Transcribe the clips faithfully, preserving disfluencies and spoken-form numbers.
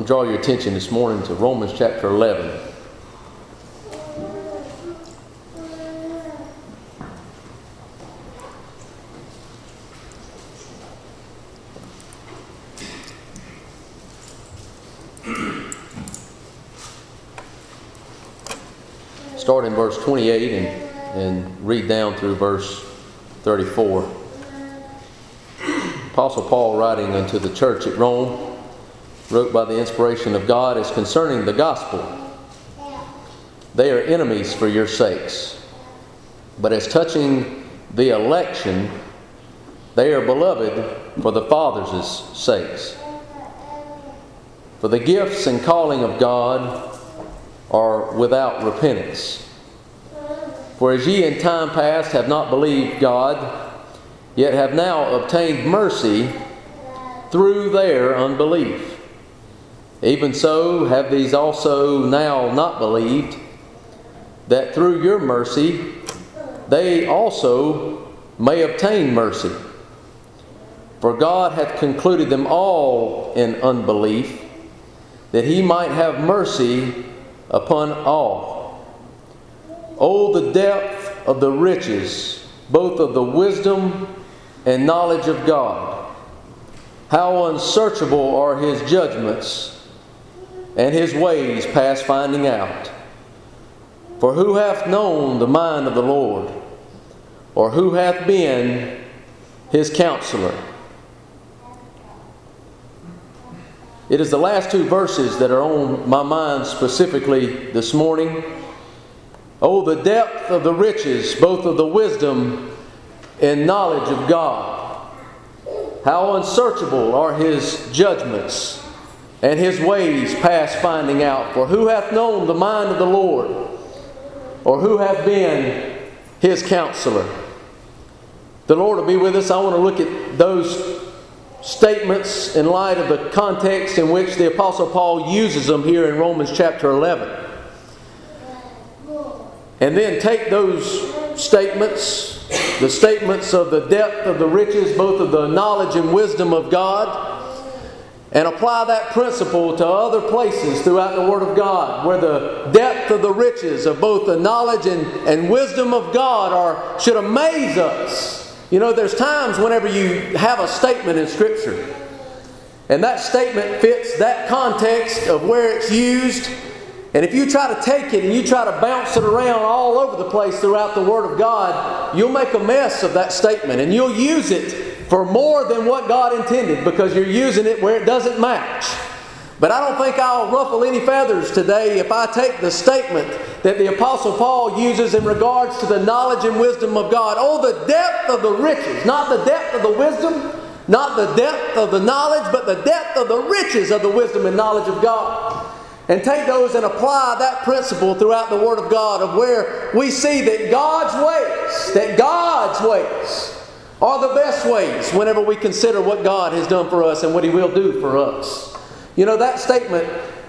want to draw your attention this morning to Romans chapter eleven. Start in verse twenty-eight and, and read down through verse thirty-four. Apostle Paul, writing unto the church at Rome, wrote by the inspiration of God as concerning the gospel. They are enemies for your sakes. But as touching the election, they are beloved for the Father's sakes. For the gifts and calling of God are without repentance. For as ye in time past have not believed God, yet have now obtained mercy through their unbelief, even so have these also now not believed, that through your mercy they also may obtain mercy. For God hath concluded them all in unbelief, that He might have mercy upon all. Oh, the depth of the riches, both of the wisdom and knowledge of God! How unsearchable are His judgments, and His ways past finding out. For who hath known the mind of the Lord, or who hath been His counselor? It is the last two verses that are on my mind specifically this morning. Oh, the depth of the riches, both of the wisdom and knowledge of God! How unsearchable are His judgments, and His ways past finding out. For who hath known the mind of the Lord, or who hath been His counselor? The Lord will be with us. I want to look at those statements in light of the context in which the Apostle Paul uses them here in Romans chapter eleven. And then take those statements, the statements of the depth of the riches, both of the knowledge and wisdom of God, and apply that principle to other places throughout the Word of God, where the depth of the riches of both the knowledge and, and wisdom of God are should amaze us. You know, there's times whenever you have a statement in Scripture, and that statement fits that context of where it's used, and if you try to take it and you try to bounce it around all over the place throughout the Word of God, you'll make a mess of that statement, and you'll use it for more than what God intended, because you're using it where it doesn't match. But I don't think I'll ruffle any feathers today if I take the statement that the Apostle Paul uses in regards to the knowledge and wisdom of God. Oh, the depth of the riches, not the depth of the wisdom, not the depth of the knowledge, but the depth of the riches of the wisdom and knowledge of God. And take those and apply that principle throughout the Word of God, of where we see that God's ways, that God's ways are the best ways whenever we consider what God has done for us and what He will do for us. You know, that statement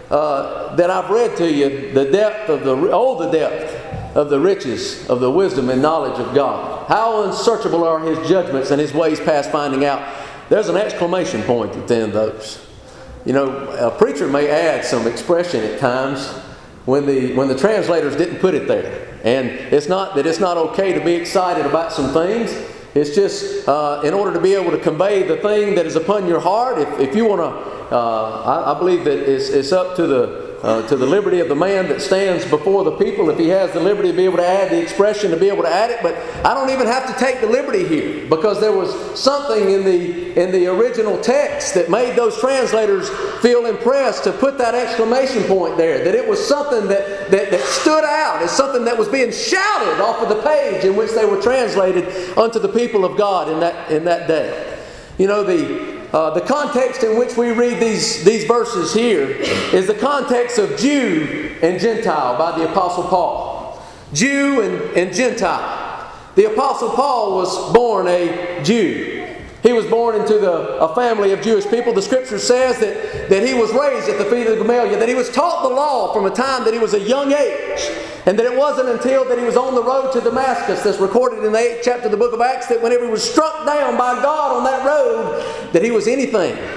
uh, that I've read to you, the depth of the, oh, the depth of the riches of the wisdom and knowledge of God. How unsearchable are His judgments and His ways past finding out. There's an exclamation point at the end of those. You know, a preacher may add some expression at times when the when the translators didn't put it there. And it's not that it's not okay to be excited about some things. It's just uh, in order to be able to convey the thing that is upon your heart. If, if you want to, uh, I, I believe that it's, it's up to the uh, to the liberty of the man that stands before the people. If he has the liberty to be able to add the expression, to be able to add it. But I don't even have to take the liberty here, because there was something in the in the original text that made those translators feel impressed to put that exclamation point there. That it was something that, that, that stood out as something that was being shouted off of the page in which they were translated unto the people of God in that in that day. You know, the uh, the context in which we read these, these verses here is the context of Jew and Gentile by the Apostle Paul. Jew and, and Gentile. The Apostle Paul was born a Jew. He was born into the, a family of Jewish people. The Scripture says that, that he was raised at the feet of Gamaliel, that he was taught the law from a time that he was a young age, and that it wasn't until that he was on the road to Damascus, that's recorded in the eighth chapter of the book of Acts, that whenever he was struck down by God on that road, that he was anything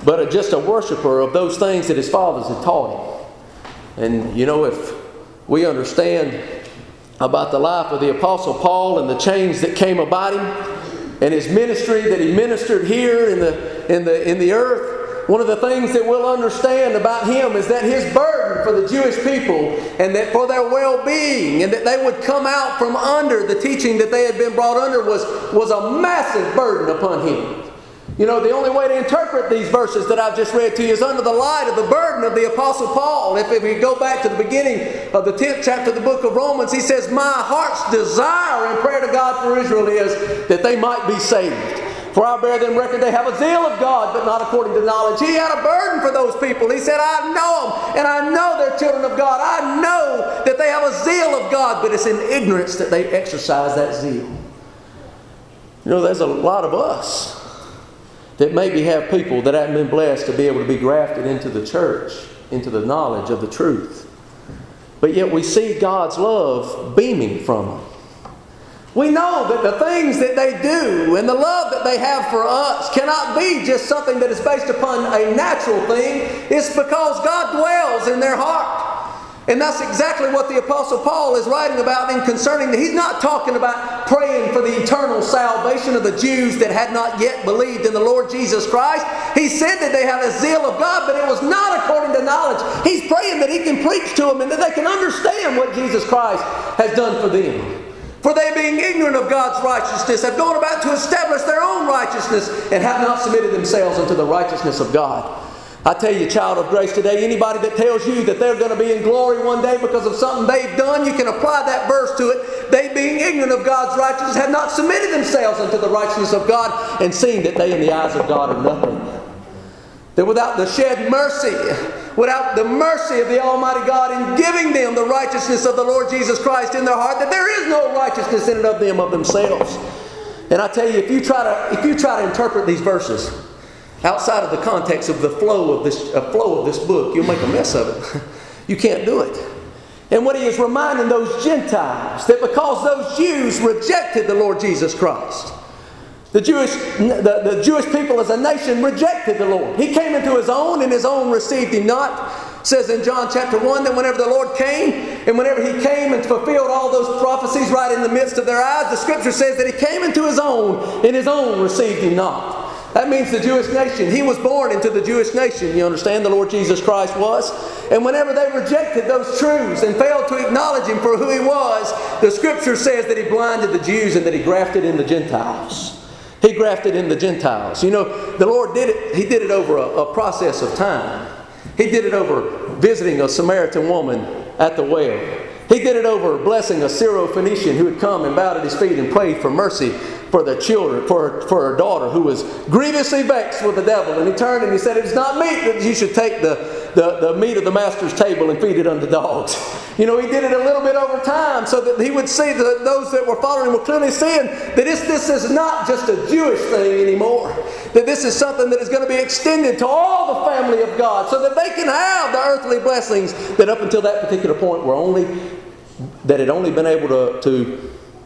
but a, just a worshiper of those things that his fathers had taught him. And you know, if we understand about the life of the Apostle Paul and the change that came about him and his ministry that he ministered here in the in the in the earth, one of the things that we'll understand about him is that his burden for the Jewish people and that for their well-being and that they would come out from under the teaching that they had been brought under was, was a massive burden upon him. You know, the only way to interpret these verses that I've just read to you is under the light of the burden of the Apostle Paul. If, if we go back to the beginning of the tenth chapter of the book of Romans, he says, "My heart's desire and prayer to God for Israel is that they might be saved. For I bear them record they have a zeal of God, but not according to knowledge." He had a burden for those people. He said, "I know them, and I know they're children of God. I know that they have a zeal of God, but it's in ignorance that they exercise that zeal." You know, there's a lot of us that maybe have people that haven't been blessed to be able to be grafted into the church, into the knowledge of the truth. But yet we see God's love beaming from them. We know that the things that they do and the love that they have for us cannot be just something that is based upon a natural thing. It's because God dwells in their heart. And that's exactly what the Apostle Paul is writing about in concerning that. He's not talking about praying for the eternal salvation of the Jews that had not yet believed in the Lord Jesus Christ. He said that they had a zeal of God, but it was not according to knowledge. He's praying that he can preach to them and that they can understand what Jesus Christ has done for them. For they, being ignorant of God's righteousness, have gone about to establish their own righteousness and have not submitted themselves unto the righteousness of God. I tell you, child of grace, today, anybody that tells you that they're going to be in glory one day because of something they've done, you can apply that verse to it. They, being ignorant of God's righteousness, have not submitted themselves unto the righteousness of God, and seeing that they in the eyes of God are nothing. That without the shed mercy, without the mercy of the Almighty God in giving them the righteousness of the Lord Jesus Christ in their heart, that there is no righteousness in and of them of themselves. And I tell you, if you try to if you try to interpret these verses outside of the context of the flow of this uh, flow of this book, you'll make a mess of it. You can't do it. And what he is reminding those Gentiles, that because those Jews rejected the Lord Jesus Christ, The Jewish, the, the Jewish people as a nation rejected the Lord. He came into his own, and his own received him not. It says in John chapter one that whenever the Lord came, and whenever he came and fulfilled all those prophecies right in the midst of their eyes, the scripture says that he came into his own, and his own received him not. That means the Jewish nation. He was born into the Jewish nation. You understand? The Lord Jesus Christ was. And whenever they rejected those truths and failed to acknowledge him for who he was, the scripture says that he blinded the Jews and that he grafted in the Gentiles. He grafted in the Gentiles. You know, the Lord did it. He did it over a, a process of time. He did it over visiting a Samaritan woman at the well. He did it over blessing a Syro-Phoenician who had come and bowed at his feet and prayed for mercy for their children, for, for her daughter who was grievously vexed with the devil. And he turned and he said, "It is not meet that you should take the, the, the meat of the master's table and feed it unto dogs." You know, he did it a little bit over time so that he would see that those that were following him were clearly seeing that this, this is not just a Jewish thing anymore. That this is something that is going to be extended to all the family of God so that they can have the earthly blessings that up until that particular point were only, that had only been able to, to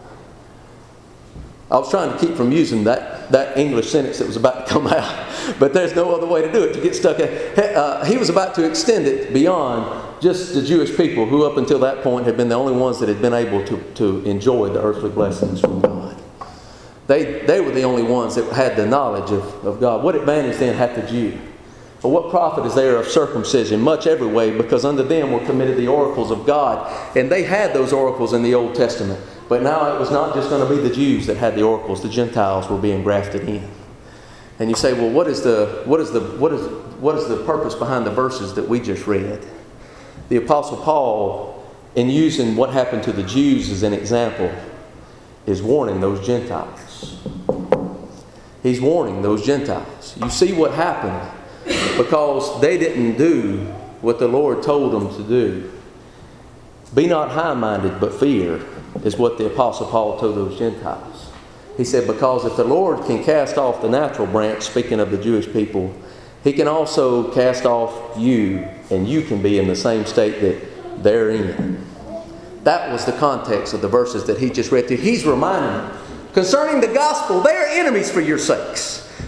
I was trying to keep from using that, that English sentence that was about to come out. But there's no other way to do it, to get stuck in. Uh, he was about to extend it beyond just the Jewish people who up until that point had been the only ones that had been able to, to enjoy the earthly blessings from God. They, they were the only ones that had the knowledge of, of God. What advantage then hath the Jew? For what profit is there of circumcision? Much every way, because unto them were committed the oracles of God. And they had those oracles in the Old Testament. But now it was not just going to be the Jews that had the oracles. The Gentiles were being grafted in. And you say, well, what is the what is the what is what is the purpose behind the verses that we just read? The Apostle Paul, in using what happened to the Jews as an example, is warning those Gentiles. He's warning those Gentiles. You see what happened because they didn't do what the Lord told them to do. Be not high-minded, but fear, is what the Apostle Paul told those Gentiles. He said, because if the Lord can cast off the natural branch, speaking of the Jewish people, He can also cast off you, and you can be in the same state that they're in. That was the context of the verses that he just read to you. He's reminding them, concerning the gospel, they are enemies for your sakes.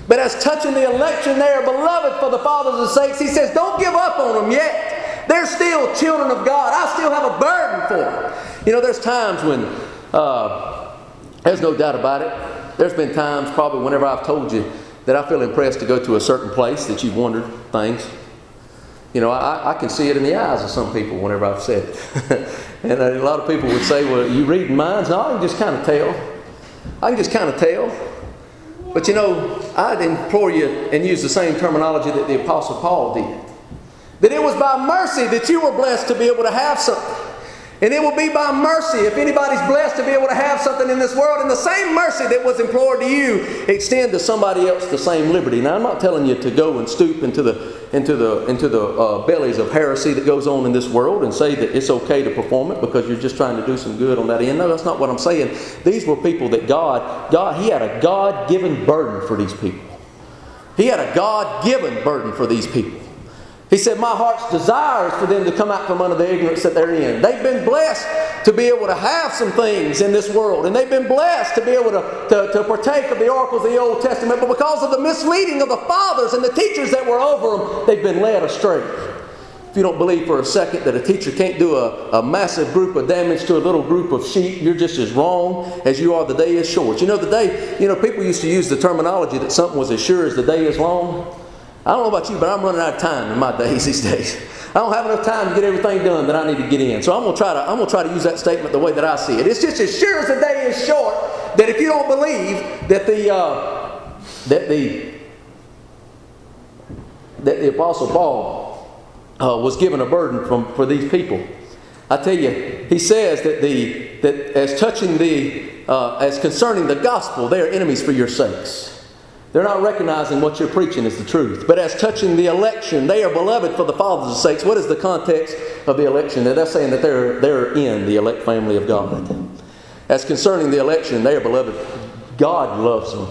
But as touching the election, they are beloved for the Father's sakes. He says, don't give up on them yet. They're still children of God. I still have a burden for them. You know, there's times when, uh, there's no doubt about it. There's been times probably whenever I've told you that I feel impressed to go to a certain place that you've wondered things. You know, I, I can see it in the eyes of some people whenever I've said it. And a lot of people would say, well, you reading minds? No, I can just kind of tell. I can just kind of tell. But you know, I'd implore you and use the same terminology that the Apostle Paul did. That it was by mercy that you were blessed to be able to have something. And it will be by mercy if anybody's blessed to be able to have something in this world. And the same mercy that was implored to you, extend to somebody else the same liberty. Now, I'm not telling you to go and stoop into the into the into the uh, bellies of heresy that goes on in this world and say that it's okay to perform it because you're just trying to do some good on that end. No, that's not what I'm saying. These were people that God, God, He had a God-given burden for these people. He had a God-given burden for these people. He said, my heart's desire is for them to come out from under the ignorance that they're in. They've been blessed to be able to have some things in this world. And they've been blessed to be able to, to, to partake of the oracles of the Old Testament. But because of the misleading of the fathers and the teachers that were over them, they've been led astray. If you don't believe for a second that a teacher can't do a, a massive group of damage to a little group of sheep, you're just as wrong as you are. The day is short. You know, the day, you know, people used to use the terminology that something was as sure as the day is long. I don't know about you, but I'm running out of time in my days these days. I don't have enough time to get everything done that I need to get in. So I'm going to try to I'm going to try to use that statement the way that I see it. It's just as sure as the day is short that if you don't believe that the uh, that the that the Apostle Paul uh, was given a burden from for these people, I tell you, he says that the that as touching the uh, as concerning the gospel, they are enemies for your sakes. They're not recognizing what you're preaching is the truth. But as touching the election, they are beloved for the Father's sakes. What is the context of the election? They're saying that they're, they're in the elect family of God. As concerning the election, they are beloved. God loves them.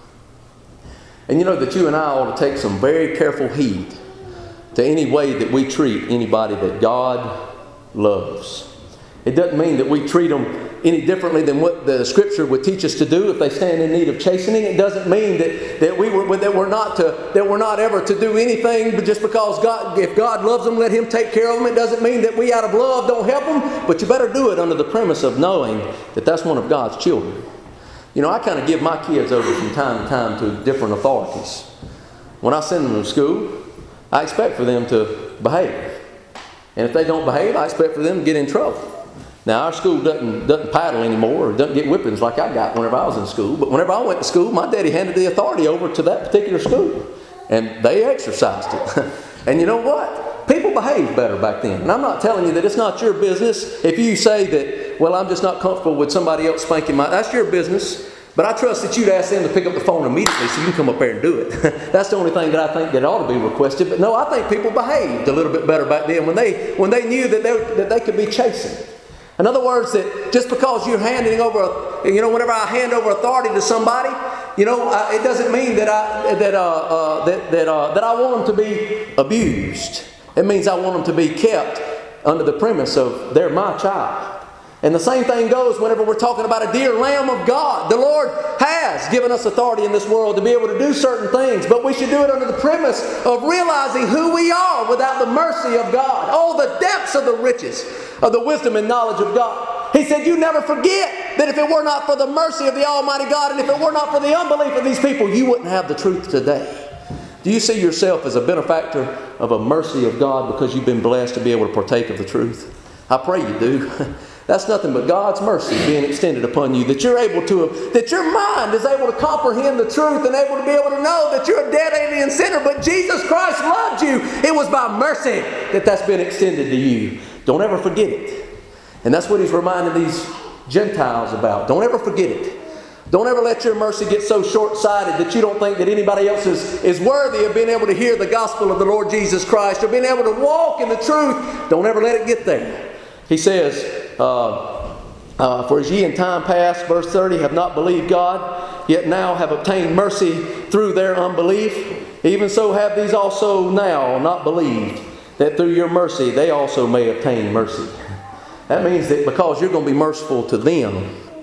And you know that you and I ought to take some very careful heed to any way that we treat anybody that God loves. It doesn't mean that we treat them any differently than what the Scripture would teach us to do if they stand in need of chastening. It doesn't mean that, that we were that we're not to that we're not ever to do anything, but just because God, if God loves them, let Him take care of them. It doesn't mean that we out of love don't help them, but you better do it under the premise of knowing that that's one of God's children. You know, I kind of give my kids over from time to time to different authorities. When I send them to school, I expect for them to behave, and if they don't behave, I expect for them to get in trouble. Now, our school doesn't doesn't paddle anymore or doesn't get whippings like I got whenever I was in school. But whenever I went to school, my daddy handed the authority over to that particular school. And they exercised it. And you know what? People behaved better back then. And I'm not telling you that it's not your business. If you say that, well, I'm just not comfortable with somebody else spanking my... That's your business. But I trust that you'd ask them to pick up the phone immediately so you can come up there and do it. That's the only thing that I think that ought to be requested. But no, I think people behaved a little bit better back then when they when they knew that they, that they could be chastened. In other words, that just because you're handing over, you know, whenever I hand over authority to somebody, you know, I, it doesn't mean that I that uh, uh, that that uh, that I want them to be abused. It means I want them to be kept under the premise of they're my child. And the same thing goes whenever we're talking about a dear Lamb of God. The Lord has given us authority in this world to be able to do certain things, but we should do it under the premise of realizing who we are without the mercy of God. Oh, the depths of the riches of the wisdom and knowledge of God. He said, you never forget that if it were not for the mercy of the Almighty God and if it were not for the unbelief of these people, you wouldn't have the truth today. Do you see yourself as a benefactor of a mercy of God because you've been blessed to be able to partake of the truth? I pray you do. That's nothing but God's mercy being extended upon you, that you're able to, that your mind is able to comprehend the truth and able to be able to know that you're a dead alien sinner, but Jesus Christ loved you. It was by mercy that that's been extended to you. Don't ever forget it. And that's what He's reminding these Gentiles about. Don't ever forget it. Don't ever let your mercy get so short-sighted that you don't think that anybody else is, is worthy of being able to hear the gospel of the Lord Jesus Christ or being able to walk in the truth. Don't ever let it get there. He says, uh, uh, for as ye in time past, verse thirty, have not believed God, yet now have obtained mercy through their unbelief, even so have these also now not believed, that through your mercy they also may obtain mercy. That means that because you're going to be merciful to them,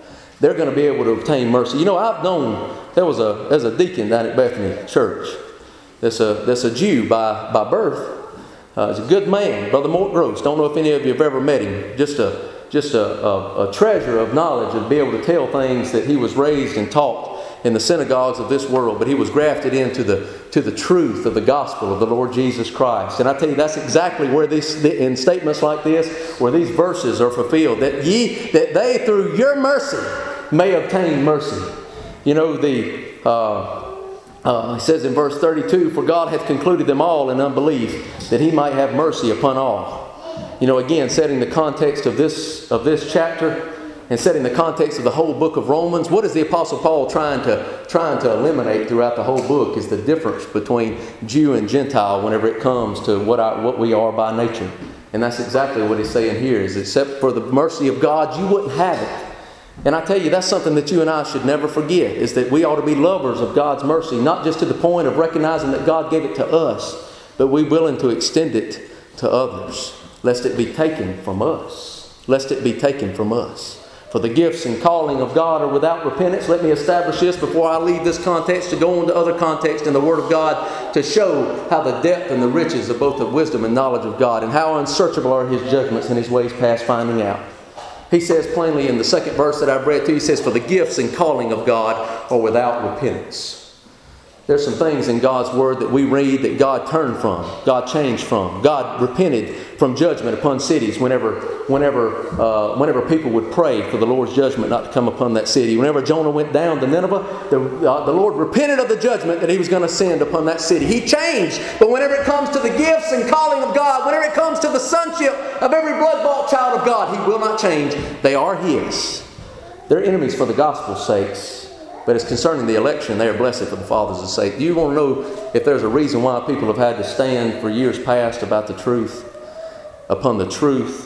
they're going to be able to obtain mercy. You know, I've known, there was a there's a deacon down at Bethany Church. That's a, that's a Jew by, by birth. Uh, he's a good man, Brother Mort Gross. Don't know if any of you have ever met him. Just a just a, a, a treasure of knowledge, of be able to tell things that he was raised and taught in the synagogues of this world. But he was grafted into the to the truth of the gospel of the Lord Jesus Christ. And I tell you, that's exactly where these, in statements like this, where these verses are fulfilled. That ye, that they through your mercy may obtain mercy. You know, the uh, Uh, it says in verse thirty-two, for God hath concluded them all in unbelief, that He might have mercy upon all. You know, again, setting the context of this of this chapter and setting the context of the whole book of Romans, what is the Apostle Paul trying to trying to eliminate throughout the whole book is the difference between Jew and Gentile whenever it comes to what I, what we are by nature. And that's exactly what he's saying here, is except for the mercy of God, you wouldn't have it. And I tell you, that's something that you and I should never forget, is that we ought to be lovers of God's mercy, not just to the point of recognizing that God gave it to us, but we're willing to extend it to others, lest it be taken from us. Lest it be taken from us. For the gifts and calling of God are without repentance. Let me establish this before I leave this context to go into other context in the Word of God to show how the depth and the riches of both the wisdom and knowledge of God, and how unsearchable are His judgments and His ways past finding out. He says plainly in the second verse that I've read to you, he says, for the gifts and calling of God are without repentance. There's some things in God's Word that we read that God turned from, God changed from. God repented from judgment upon cities whenever whenever, uh, whenever people would pray for the Lord's judgment not to come upon that city. Whenever Jonah went down to Nineveh, the, uh, the Lord repented of the judgment that He was going to send upon that city. He changed. But whenever it comes to the gifts and calling of God, whenever it comes to the sonship of every blood-bought child of God, He will not change. They are His. They're enemies for the gospel's sakes. But as concerning the election, they are blessed for the Father's sake. Do you want to know if there's a reason why people have had to stand for years past about the truth, upon the truth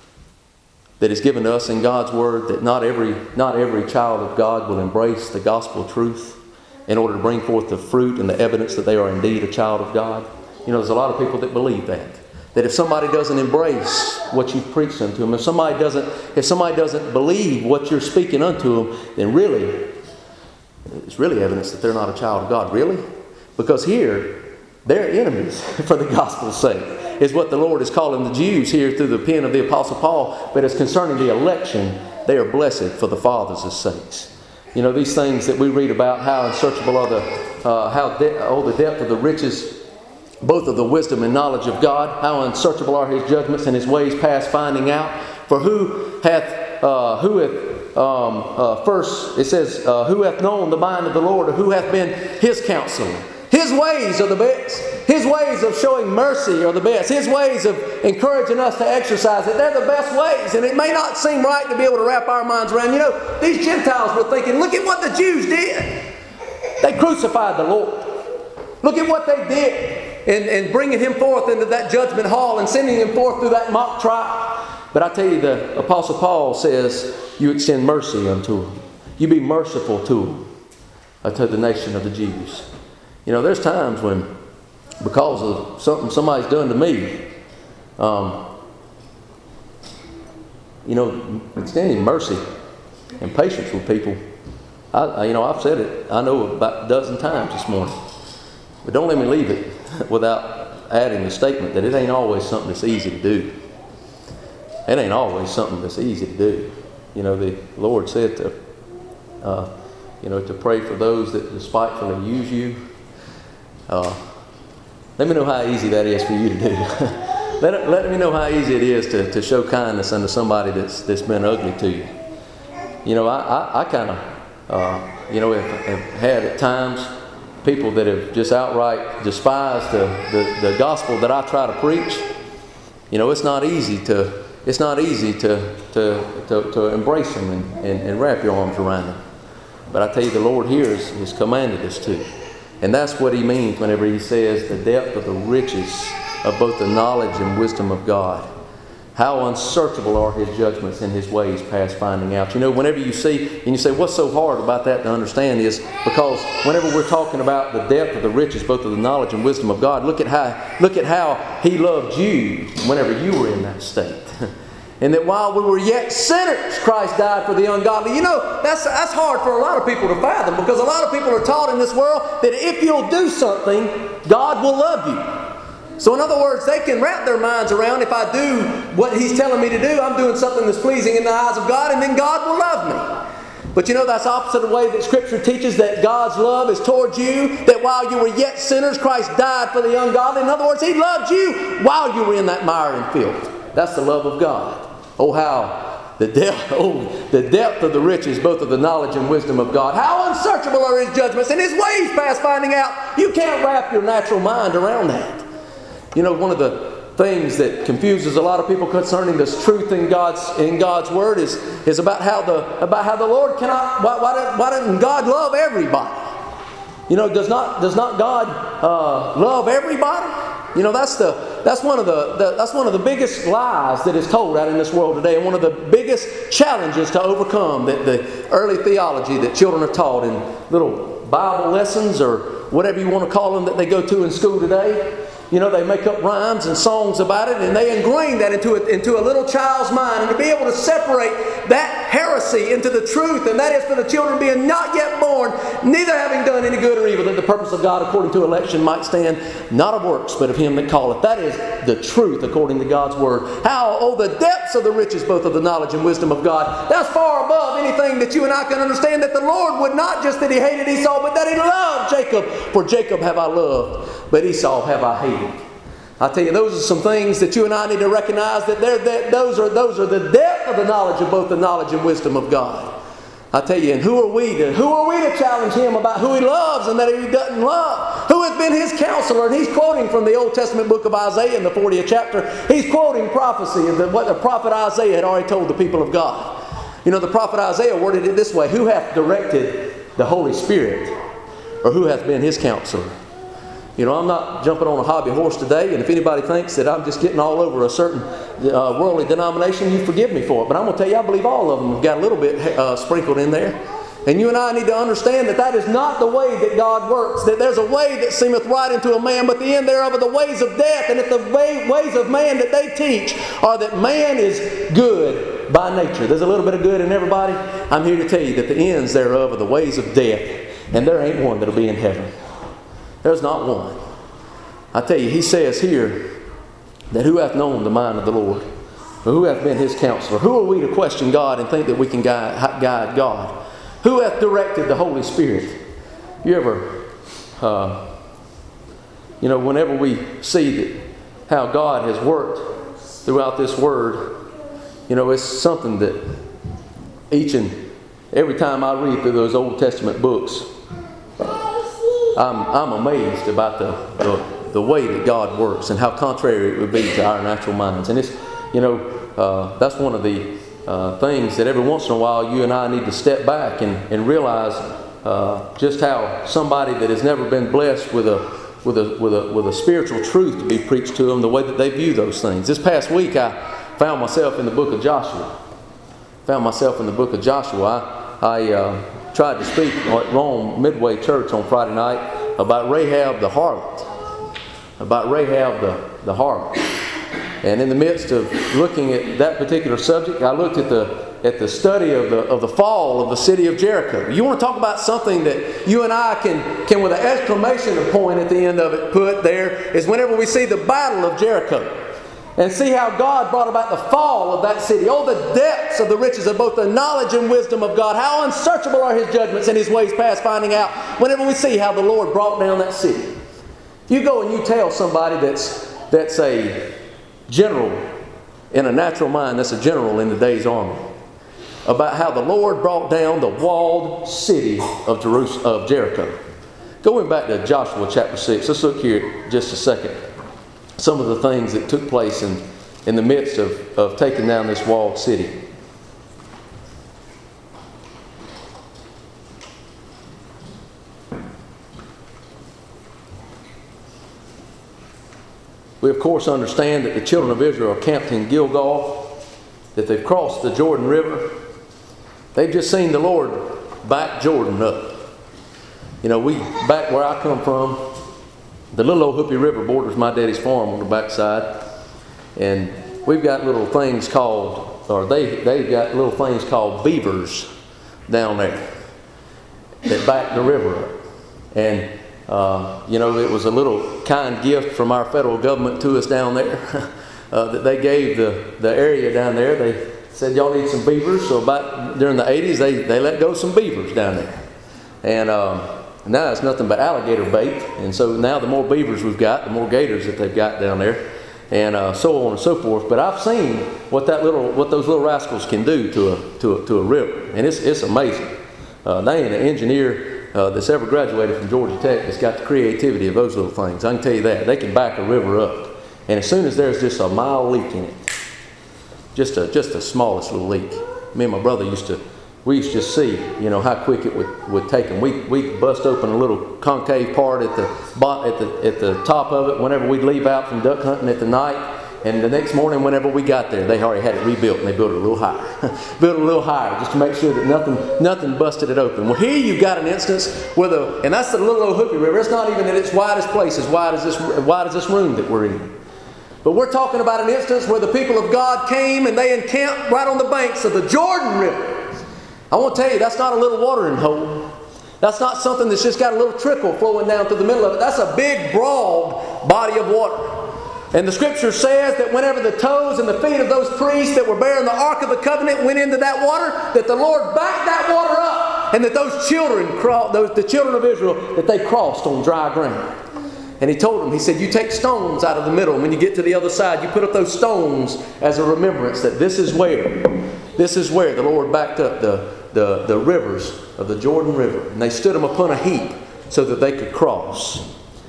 that is given to us in God's Word, that not every, not every child of God will embrace the gospel truth in order to bring forth the fruit and the evidence that they are indeed a child of God? You know, there's a lot of people that believe that. That if somebody doesn't embrace what you've preached unto them, if somebody doesn't, if somebody doesn't believe what you're speaking unto them, then really, it's really evidence that they're not a child of God. Really? Because here, they're enemies for the gospel's sake, is what the Lord is calling the Jews here through the pen of the Apostle Paul. But as concerning the election, they are blessed for the Father's sakes. You know, these things that we read about, how unsearchable are the, uh, how de- oh, the depth of the riches, both of the wisdom and knowledge of God, how unsearchable are His judgments and His ways past finding out. For who hath, uh, who hath, Um, uh, first, it says, uh, who hath known the mind of the Lord, or who hath been His counselor? His ways are the best. His ways of showing mercy are the best. His ways of encouraging us to exercise it, they're the best ways. And it may not seem right to be able to wrap our minds around. You know, these Gentiles were thinking, look at what the Jews did. They crucified the Lord. Look at what they did in, in bringing Him forth into that judgment hall and sending Him forth through that mock trial. But I tell you, the Apostle Paul says, you extend mercy unto them. You be merciful to them, uh, to the nation of the Jews. You know, there's times when, because of something somebody's done to me, um, you know, extending mercy and patience with people. I, I, you know, I've said it, I know about a dozen times this morning. But don't let me leave it without adding the statement that it ain't always something that's easy to do. It ain't always something that's easy to do. You know, the Lord said to, uh, you know, to pray for those that despitefully use you. Uh, let me know how easy that is for you to do. let, let me know how easy it is to, to show kindness unto somebody that's that's been ugly to you. You know, I, I, I kind of, uh, you know, have, have had at times people that have just outright despised the, the, the gospel that I try to preach. You know, it's not easy to... It's not easy to to, to, to embrace them and, and, and wrap your arms around them. But I tell you, the Lord here has, has commanded us to. And that's what He means whenever He says the depth of the riches of both the knowledge and wisdom of God. How unsearchable are His judgments and His ways past finding out. You know, whenever you see, and you say, what's so hard about that to understand is because whenever we're talking about the depth of the riches, both of the knowledge and wisdom of God, look at how, look at how He loved you whenever you were in that state. And that while we were yet sinners, Christ died for the ungodly. You know, that's, that's hard for a lot of people to fathom, because a lot of people are taught in this world that if you'll do something, God will love you. So in other words, they can wrap their minds around, if I do what He's telling me to do, I'm doing something that's pleasing in the eyes of God, and then God will love me. But you know, that's opposite of the way that Scripture teaches that God's love is towards you, that while you were yet sinners, Christ died for the ungodly. In other words, He loved you while you were in that mire and filth. That's the love of God. Oh, how the depth, oh, the depth of the riches, both of the knowledge and wisdom of God. How unsearchable are His judgments, and His ways past finding out. You can't wrap your natural mind around that. You know, one of the things that confuses a lot of people concerning this truth in God's in God's Word is, is about how the about how the Lord cannot. Why, why, did, why doesn't God love everybody? You know, does not does not God uh, love everybody? You know, that's the that's one of the, the that's one of the biggest lies that is told out in this world today, and one of the biggest challenges to overcome that the early theology that children are taught in little Bible lessons or whatever you want to call them that they go to in school today. You know, they make up rhymes and songs about it, and they ingrain that into a, into a little child's mind. And to be able to separate that heresy into the truth, and that is for the children being not yet born, neither having done any good or evil, that the purpose of God according to election might stand, not of works, but of Him that calleth. That is the truth according to God's Word. How, oh, the depths of the riches, both of the knowledge and wisdom of God. That's far above anything that you and I can understand, that the Lord would not just that He hated Esau, but that He loved Jacob. For Jacob have I loved, but Esau have I hated. I tell you, those are some things that you and I need to recognize, that, they're, that those are those are the depth of the knowledge of both the knowledge and wisdom of God. I tell you, and who are we to who are we to challenge Him about who He loves and that He doesn't love? Who has been His counselor? And he's quoting from the Old Testament book of Isaiah in the fortieth chapter. He's quoting prophecy of the, what the prophet Isaiah had already told the people of God. You know, the prophet Isaiah worded it this way: who hath directed the Holy Spirit, or who hath been His counselor? You know, I'm not jumping on a hobby horse today, and if anybody thinks that I'm just getting all over a certain uh, worldly denomination, you forgive me for it. But I'm going to tell you, I believe all of them have got a little bit uh, sprinkled in there. And you and I need to understand that that is not the way that God works. That there's a way that seemeth right unto a man, but the end thereof are the ways of death. And if the way, ways of man that they teach are that man is good by nature, there's a little bit of good in everybody, I'm here to tell you that the ends thereof are the ways of death. And there ain't one that'll be in heaven. There's not one. I tell you, He says here that who hath known the mind of the Lord? Or who hath been His counselor? Who are we to question God and think that we can guide, guide God? Who hath directed the Holy Spirit? You ever, uh, you know, whenever we see that how God has worked throughout this Word, you know, it's something that each and every time I read through those Old Testament books, I'm, I'm amazed about the, the the way that God works and how contrary it would be to our natural minds. And it's, you know, uh, that's one of the uh, things that every once in a while you and I need to step back and, and realize uh, just how somebody that has never been blessed with a with a with a with a spiritual truth to be preached to them, the way that they view those things. This past week I found myself in the book of Joshua. Found myself in the book of Joshua. I, I uh, tried to speak at Rome Midway Church on Friday night about Rahab the harlot. About Rahab the, the harlot. And in the midst of looking at that particular subject, I looked at the at the study of the of the fall of the city of Jericho. You want to talk about something that you and I can, can with an exclamation point at the end of it put there, is whenever we see the battle of Jericho. And see how God brought about the fall of that city. Oh, the depths of the riches of both the knowledge and wisdom of God. How unsearchable are His judgments and His ways past finding out. Whenever we see how the Lord brought down that city. You go and you tell somebody that's, that's a general in a natural mind, that's a general in today's army, about how the Lord brought down the walled city of Jerusalem, of Jericho. Going back to Joshua chapter six, let's look here just a second. Some of the things that took place in, in the midst of, of taking down this walled city. We of course understand that the children of Israel are camped in Gilgal, that they've crossed the Jordan River. They've just seen the Lord back Jordan up. You know, we, back where I come from, the little old Hoopie River borders my daddy's farm on the backside. And we've got little things called or they, they've got little things called beavers down there that back the river up. And, uh, you know, it was a little kind gift from our federal government to us down there uh, that they gave the, the area down there. They said, y'all need some beavers. So about during the eighties, they, they let go some beavers down there. And um, now it's nothing but alligator bait. And so now the more beavers we've got, the more gators that they've got down there. And uh, so on and so forth. But I've seen what that little, what those little rascals can do to a to a, to a river, and it's it's amazing. Uh, they ain't an engineer uh, that's ever graduated from Georgia Tech that's got the creativity of those little things. I can tell you that they can back a river up, and as soon as there's just a mile leak in it, just a just the smallest little leak. Me and my brother used to. We used to just see, you know, how quick it would, would take them. We we bust open a little concave part at the at the at the top of it whenever we'd leave out from duck hunting at the night, and the next morning whenever we got there, they already had it rebuilt and they built it a little higher, built it a little higher just to make sure that nothing nothing busted it open. Well, here you've got an instance where the and that's the little old Hoopie River. It's not even at its widest place, as wide as this wide as this room that we're in. But we're talking about an instance where the people of God came and they encamped right on the banks of the Jordan River. I want to tell you, that's not a little watering hole. That's not something that's just got a little trickle flowing down through the middle of it. That's a big, broad body of water. And the Scripture says that whenever the toes and the feet of those priests that were bearing the Ark of the Covenant went into that water, that the Lord backed that water up, and that those children, those the children of Israel, that they crossed on dry ground. And He told them, He said, you take stones out of the middle, and when you get to the other side, you put up those stones as a remembrance that this is where, this is where the Lord backed up the The, the rivers of the Jordan River. And they stood them upon a heap so that they could cross.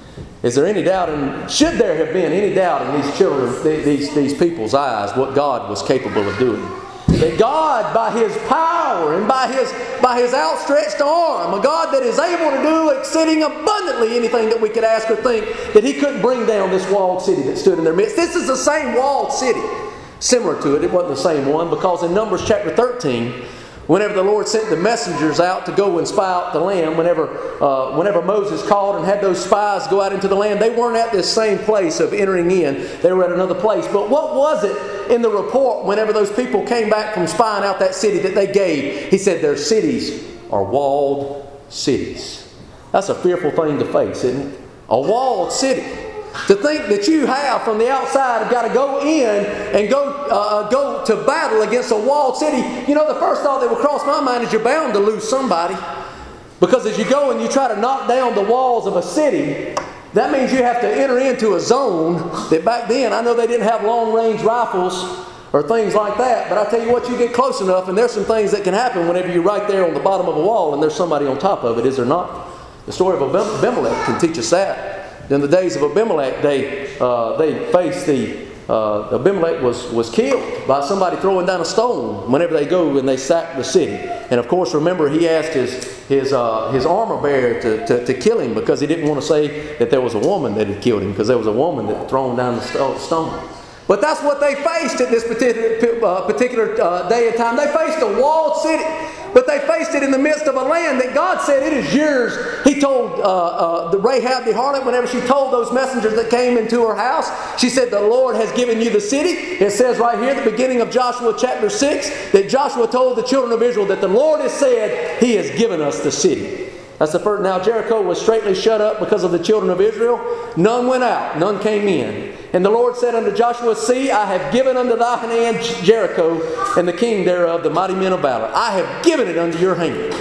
Is there any doubt, in, should there have been any doubt in these children, these, these people's eyes, what God was capable of doing? That God, by His power and by His, by His outstretched arm, a God that is able to do exceeding abundantly anything that we could ask or think, that He couldn't bring down this walled city that stood in their midst. This is the same walled city. Similar to it, it wasn't the same one, because in Numbers chapter thirteen, whenever the Lord sent the messengers out to go and spy out the land, whenever uh, whenever Moses called and had those spies go out into the land, they weren't at this same place of entering in. They were at another place. But what was it in the report whenever those people came back from spying out that city that they gave? He said their cities are walled cities. That's a fearful thing to face, isn't it? A walled city. To think that you have from the outside have got to go in and go uh, go to battle against a walled city. You know, the first thought that would cross my mind is you're bound to lose somebody. Because as you go and you try to knock down the walls of a city, that means you have to enter into a zone that back then, I know they didn't have long-range rifles or things like that, but I tell you what, you get close enough and there's some things that can happen whenever you're right there on the bottom of a wall and there's somebody on top of it, is there not? The story of Abimelech can teach us that. In the days of Abimelech, they uh, they faced the uh, Abimelech was was killed by somebody throwing down a stone whenever they go and they sack the city. And of course, remember, he asked his his uh, his armor bearer to, to to kill him because he didn't want to say that there was a woman that had killed him, because there was a woman that had thrown down the stone. But that's what they faced at this particular uh, particular uh, day and time. They faced a walled city. But they faced it in the midst of a land that God said, it is yours. He told uh, uh, the Rahab the harlot, whenever she told those messengers that came into her house, she said, the Lord has given you the city. It says right here at the beginning of Joshua chapter six, that Joshua told the children of Israel that the Lord has said, He has given us the city. That's the first. Now Jericho was straightly shut up because of the children of Israel. None went out, none came in. And the Lord said unto Joshua, see, I have given unto thy hand Jericho, and the king thereof, the mighty men of valor. I have given it unto your hand.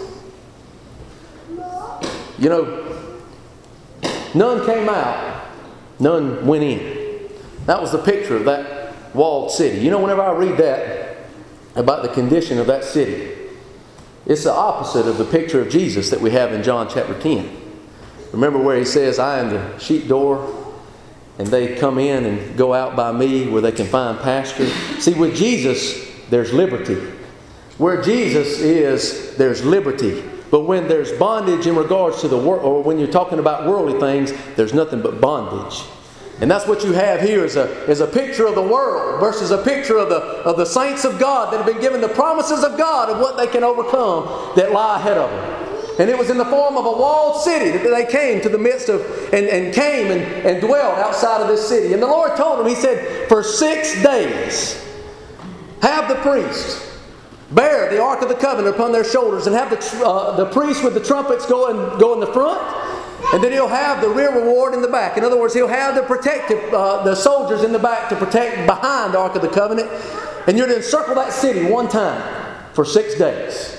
You know, none came out, none went in. That was the picture of that walled city. You know, whenever I read that about the condition of that city, it's the opposite of the picture of Jesus that we have in John chapter ten. Remember where He says, I am the sheep door, and they come in and go out by me where they can find pasture. See, with Jesus, there's liberty. Where Jesus is, there's liberty. But when there's bondage in regards to the world, or when you're talking about worldly things, there's nothing but bondage. And that's what you have here is a, is a picture of the world versus a picture of the, of the saints of God that have been given the promises of God of what they can overcome that lie ahead of them. And it was in the form of a walled city that they came to the midst of, and, and came and, and dwelled outside of this city. And the Lord told them, He said, for six days have the priest bear the Ark of the Covenant upon their shoulders, and have the, uh, the priest with the trumpets go in, go in the front, and then he'll have the rear reward in the back. In other words, he'll have the protective, uh, the soldiers in the back to protect behind the Ark of the Covenant, and you're to encircle that city one time for six days.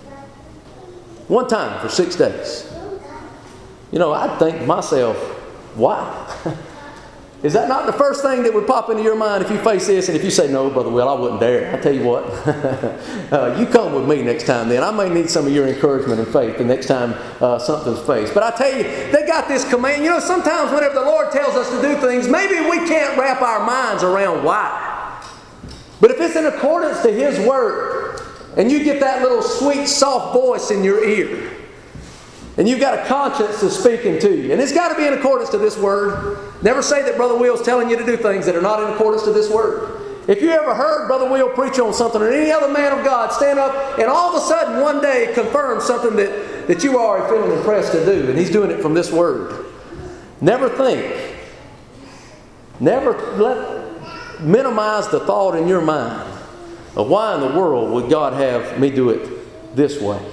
One time for six days. You know, I'd think to myself, wow. Is that not the first thing that would pop into your mind if you face this? And if you say, no, Brother Will, I wouldn't dare. I'll tell you what. uh, you come with me next time then. I may need some of your encouragement and faith the next time uh, something's faced. But I tell you, they got this command. You know, sometimes whenever the Lord tells us to do things, maybe we can't wrap our minds around why. But if it's in accordance to His Word, and you get that little sweet, soft voice in your ear, and you've got a conscience that's speaking to you, and it's got to be in accordance to this Word. Never say that Brother Will's telling you to do things that are not in accordance to this Word. If you ever heard Brother Will preach on something, or any other man of God stand up and all of a sudden one day confirm something that, that you are already feeling impressed to do, and he's doing it from this Word, never think, never let minimize the thought in your mind of why in the world would God have me do it this way.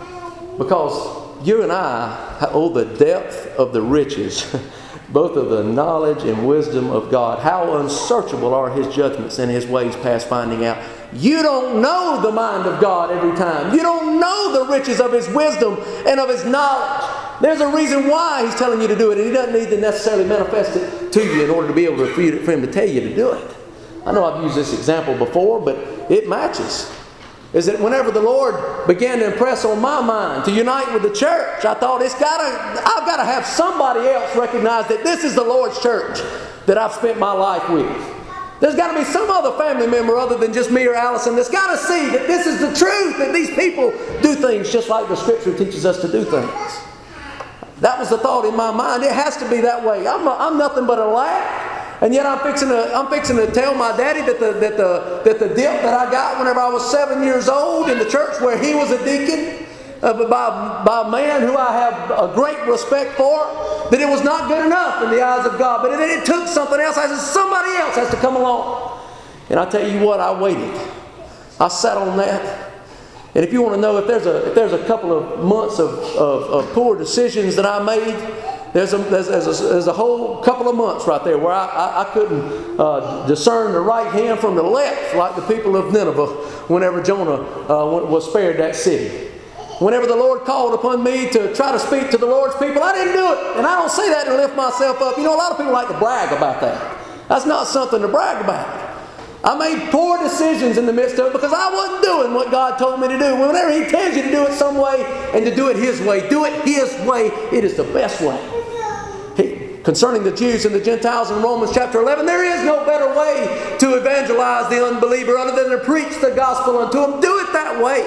Because you and I owe the depth of the riches, both of the knowledge and wisdom of God. How unsearchable are His judgments and His ways past finding out. You don't know the mind of God every time. You don't know the riches of His wisdom and of His knowledge. There's a reason why He's telling you to do it, and He doesn't need to necessarily manifest it to you in order to be able to, for, you, for Him to tell you to do it. I know I've used this example before, but it matches. Is that whenever the Lord began to impress on my mind to unite with the church, I thought it's gotta, I've got to have somebody else recognize that this is the Lord's church that I've spent my life with. There's got to be some other family member other than just me or Allison that's got to see that this is the truth, that these people do things just like the Scripture teaches us to do things. That was the thought in my mind. It has to be that way. I'm, a, I'm nothing but a lad. And yet I'm fixing to I'm fixing to tell my daddy that the that the that the dip that I got whenever I was seven years old in the church where he was a deacon, uh, by by a man who I have a great respect for, that it was not good enough in the eyes of God. But it, it took something else. I said somebody else has to come along. And I tell you what, I waited. I sat on that. And if you want to know if there's a if there's a couple of months of of, of poor decisions that I made. There's a, there's, there's, a, there's a whole couple of months right there where I, I, I couldn't uh, discern the right hand from the left like the people of Nineveh whenever Jonah uh, was spared that city. Whenever the Lord called upon me to try to speak to the Lord's people, I didn't do it. And I don't say that to lift myself up. You know, a lot of people like to brag about that. That's not something to brag about. I made poor decisions in the midst of it because I wasn't doing what God told me to do. Whenever He tells you to do it some way and to do it His way, do it His way. It is the best way. He, concerning the Jews and the Gentiles in Romans chapter eleven, there is no better way to evangelize the unbeliever other than to preach the gospel unto him. Do it that way.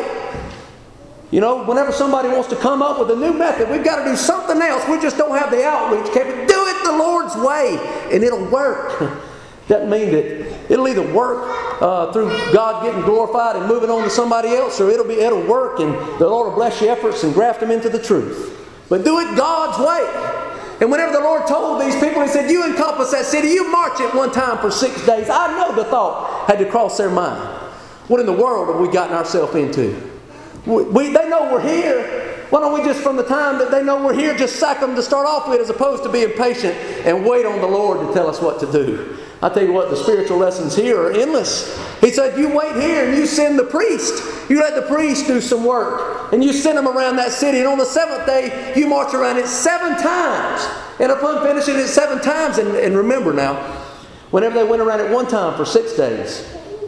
You know, whenever somebody wants to come up with a new method, we've got to do something else. We just don't have the outreach capability. Do it the Lord's way, and it'll work. Doesn't mean that it'll either work uh, through God getting glorified and moving on to somebody else, or it'll be it'll work and the Lord will bless your efforts and graft them into the truth. But do it God's way. And whenever the Lord told these people, He said, you encompass that city, you march it one time for six days. I know the thought had to cross their mind. What in the world have we gotten ourselves into? We, we, they know we're here. Why don't we just, from the time that they know we're here, just sack them to start off with, as opposed to being patient and wait on the Lord to tell us what to do? I tell you what, the spiritual lessons here are endless. He said, you wait here and you send the priest. You let the priest do some work. And you send them around that city. And on the seventh day, you march around it seven times. And upon finishing it seven times, and, and remember now, whenever they went around it one time for six days,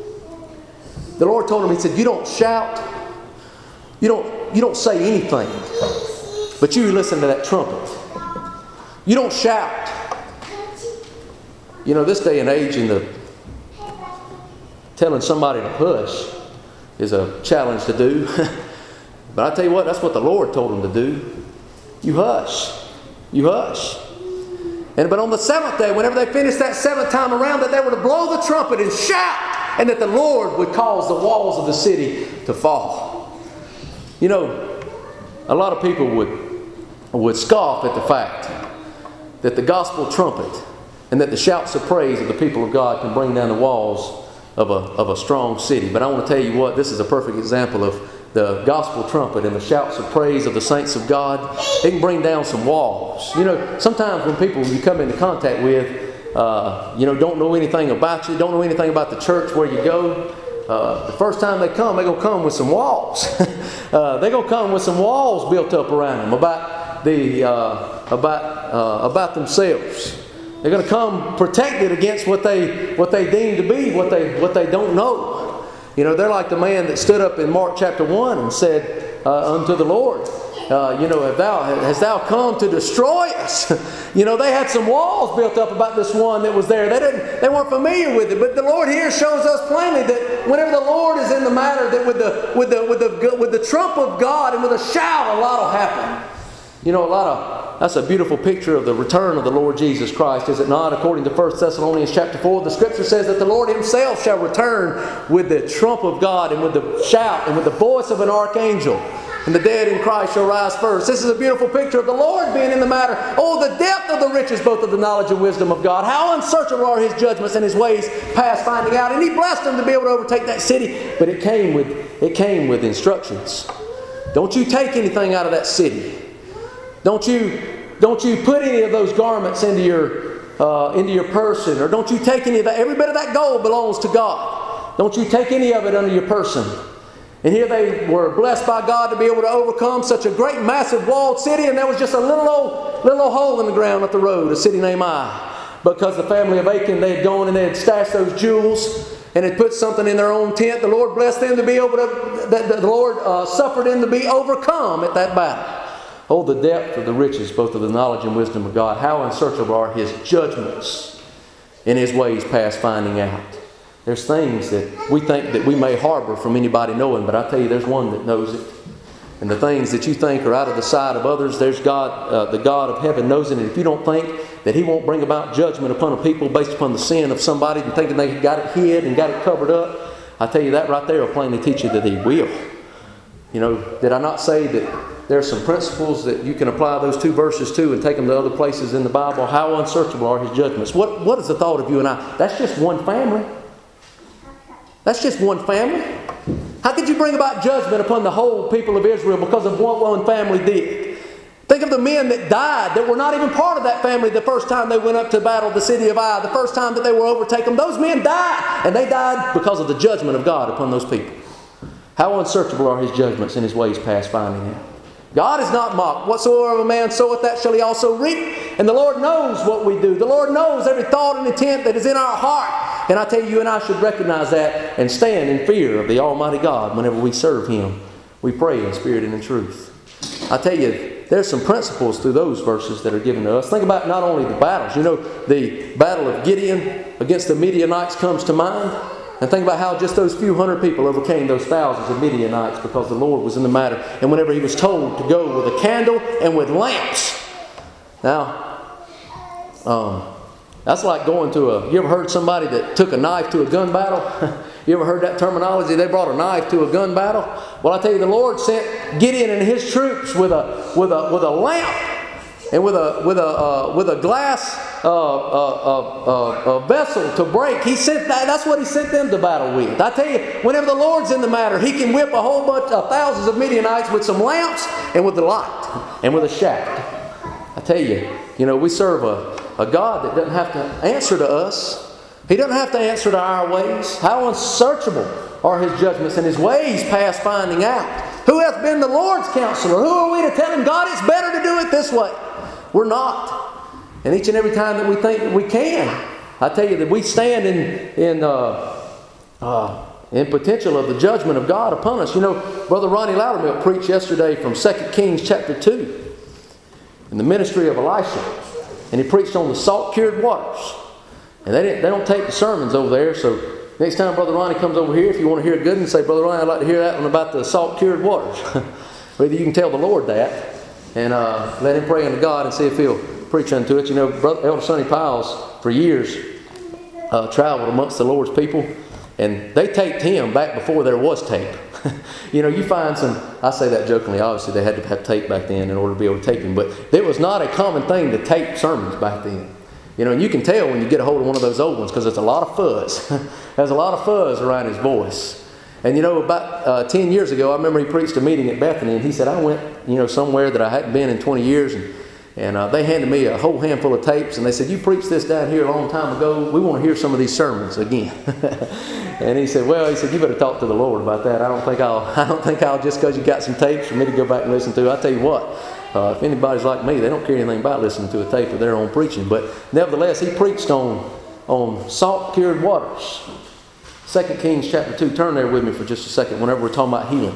the Lord told them, He said, you don't shout. You don't, you don't say anything. But you listen to that trumpet. You don't shout. You know, this day and age, in the telling somebody to hush is a challenge to do. But I tell you what, that's what the Lord told them to do. You hush. You hush. And but on the seventh day, whenever they finished that seventh time around, that they were to blow the trumpet and shout, and that the Lord would cause the walls of the city to fall. You know, a lot of people would would scoff at the fact that the gospel trumpet and that the shouts of praise of the people of God can bring down the walls of a, of a strong city. But I want to tell you what, this is a perfect example of the gospel trumpet and the shouts of praise of the saints of God. It can bring down some walls. You know, sometimes when people you come into contact with, uh, you know, don't know anything about you, don't know anything about the church where you go, uh, the first time they come, they're going to come with some walls. uh, they're going to come with some walls built up around them about the uh, about uh, about themselves. They're going to come protected against what they what they deem to be what they what they don't know. You know, they're like the man that stood up in Mark chapter one and said uh, unto the Lord, uh, you know, have thou, hast thou come to destroy us? You know, they had some walls built up about this one that was there. They didn't, they weren't familiar with it. But the Lord here shows us plainly that whenever the Lord is in the matter, that with the with the with the with the trump of God and with a shout, a lot will happen. You know, a lot of that's a beautiful picture of the return of the Lord Jesus Christ, is it not? According to First Thessalonians chapter four, the Scripture says that the Lord Himself shall return with the trump of God and with the shout and with the voice of an archangel. And the dead in Christ shall rise first. This is a beautiful picture of the Lord being in the matter. Oh, the depth of the riches, both of the knowledge and wisdom of God. How unsearchable are His judgments and His ways past finding out. And He blessed them to be able to overtake that city. But it came with, it came with instructions. Don't you take anything out of that city. Don't you, don't you put any of those garments into your, uh, into your person. Or don't you take any of that. Every bit of that gold belongs to God. Don't you take any of it under your person. And here they were blessed by God to be able to overcome such a great, massive walled city. And there was just a little old, little old hole in the ground up the road, a city named Ai. Because the family of Achan, they had gone and they had stashed those jewels and had put something in their own tent. The Lord blessed them to be able to, the, the Lord uh, suffered them to be overcome at that battle. Oh, the depth of the riches, both of the knowledge and wisdom of God. How unsearchable are His judgments and His ways past finding out. There's things that we think that we may harbor from anybody knowing, but I tell you, there's one that knows it. And the things that you think are out of the sight of others, there's God, uh, the God of heaven knows it. And if you don't think that He won't bring about judgment upon a people based upon the sin of somebody and thinking they got it hid and got it covered up, I tell you, that right there will plainly teach you that He will. You know, did I not say that there are some principles that you can apply those two verses to and take them to other places in the Bible? How unsearchable are His judgments? What, what is the thought of you and I? That's just one family. That's just one family. How could you bring about judgment upon the whole people of Israel because of what one family did? Think of the men that died that were not even part of that family the first time they went up to battle the city of Ai, the first time that they were overtaken. Those men died, and they died because of the judgment of God upon those people. How unsearchable are His judgments and His ways past finding out. God is not mocked. Whatsoever a man soweth, that shall he also reap. And the Lord knows what we do. The Lord knows every thought and intent that is in our heart. And I tell you, you and I should recognize that and stand in fear of the Almighty God whenever we serve Him. We pray in spirit and in truth. I tell you, there's some principles through those verses that are given to us. Think about not only the battles. You know, the battle of Gideon against the Midianites comes to mind. And think about how just those few hundred people overcame those thousands of Midianites because the Lord was in the matter. And whenever He was told to go with a candle and with lamps. Now, um, that's like going to a... You ever heard somebody that took a knife to a gun battle? You ever heard that terminology? They brought a knife to a gun battle? Well, I tell you, the Lord sent Gideon and his troops with a with a with a lamp and with a with a uh, with a glass uh, uh, uh, uh, vessel to break. He sent that. That's what He sent them to battle with. I tell you, whenever the Lord's in the matter, He can whip a whole bunch of thousands of Midianites with some lamps and with the light and with a shaft. I tell you, you know, we serve a, a God that doesn't have to answer to us. He doesn't have to answer to our ways. How unsearchable are His judgments and His ways past finding out. Who hath been the Lord's counselor? Who are we to tell Him, God, it's better to do it this way? We're not. And each and every time that we think that we can, I tell you that we stand in in uh, uh, in potential of the judgment of God upon us. You know, Brother Ronnie Loudermilk preached yesterday from Second Kings chapter two in the ministry of Elisha. And he preached on the salt-cured waters. And they didn't, they don't take the sermons over there, so next time Brother Ronnie comes over here, if you want to hear it good, and say, Brother Ronnie, I'd like to hear that one about the salt-cured waters. Whether you can tell the Lord that, and uh, let Him pray unto God and see if He'll preach unto it. You know, Brother Elder Sonny Piles, for years, uh, traveled amongst the Lord's people, and they taped him back before there was tape. You know, you find some, I say that jokingly, obviously they had to have tape back then in order to be able to tape him, but it was not a common thing to tape sermons back then. You know, and you can tell when you get a hold of one of those old ones because there's a lot of fuzz. There's a lot of fuzz around his voice. And you know, about uh, ten years ago, I remember he preached a meeting at Bethany, and he said, I went, you know, somewhere that I hadn't been in twenty years, and, and uh, they handed me a whole handful of tapes, and they said, you preached this down here a long time ago. We want to hear some of these sermons again. And he said, well, he said, you better talk to the Lord about that. I don't think I'll, I don't think I'll just because you got some tapes for me to go back and listen to. I tell you what, uh, if anybody's like me, they don't care anything about listening to a tape of their own preaching. But nevertheless, he preached on on salt-cured waters. Second Kings chapter two. Turn there with me for just a second whenever we're talking about healing.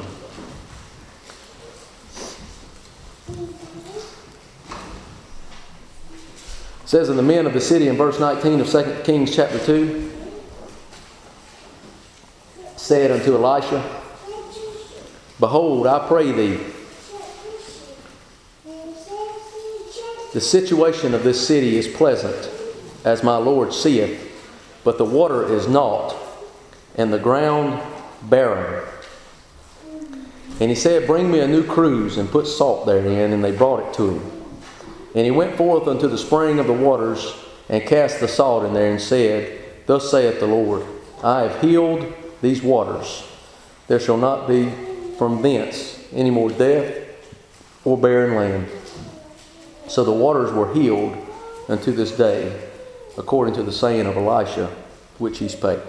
It says, and the men of the city in verse nineteen of Second Kings chapter two said unto Elisha, behold, I pray thee, the situation of this city is pleasant, as my Lord seeth, but the water is naught, and the ground barren. And he said, bring me a new cruse, and put salt therein. And they brought it to him. And he went forth unto the spring of the waters, and cast the salt in there, and said, thus saith the Lord, I have healed these waters. There shall not be from thence any more death or barren land. So the waters were healed unto this day, according to the saying of Elisha, which he spake.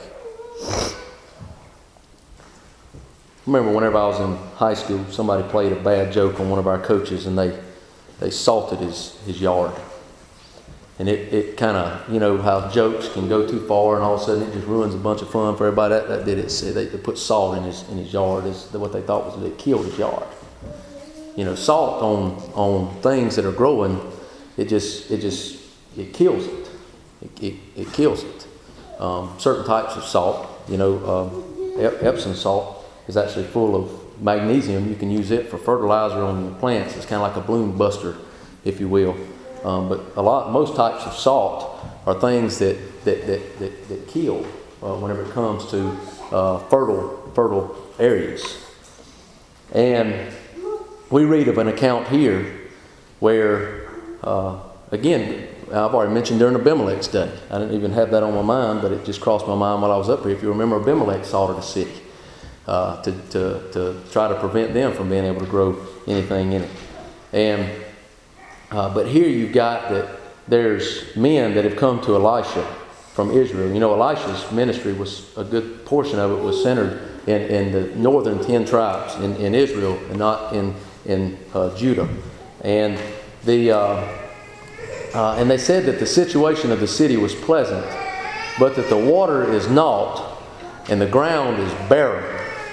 I remember whenever I was in high school, somebody played a bad joke on one of our coaches, and they, they salted his, his yard. And it, it kind of, you know, how jokes can go too far, and all of a sudden it just ruins a bunch of fun for everybody. That, that did it. They, they put salt in his in his yard. Is what they thought was that it killed his yard. You know, salt on on things that are growing, it just it just it kills it. It it, it kills it. Um, certain types of salt, you know, um, Epsom salt is actually full of magnesium. You can use it for fertilizer on your plants. It's kind of like a bloom buster, if you will. Um, but a lot, most types of salt are things that that that that, that kill uh, whenever it comes to uh, fertile fertile areas. And we read of an account here where, uh, again, I've already mentioned during Abimelech's day. I didn't even have that on my mind, but it just crossed my mind while I was up here. If you remember, Abimelech salted a city uh, to, to, to try to prevent them from being able to grow anything in it. And uh, but here you've got that there's men that have come to Elisha from Israel. You know, Elisha's ministry was, a good portion of it was centered in, in the northern ten tribes in, in Israel and not in, in uh, Judah. And the... Uh, Uh, and they said that the situation of the city was pleasant, but that the water is naught and the ground is barren.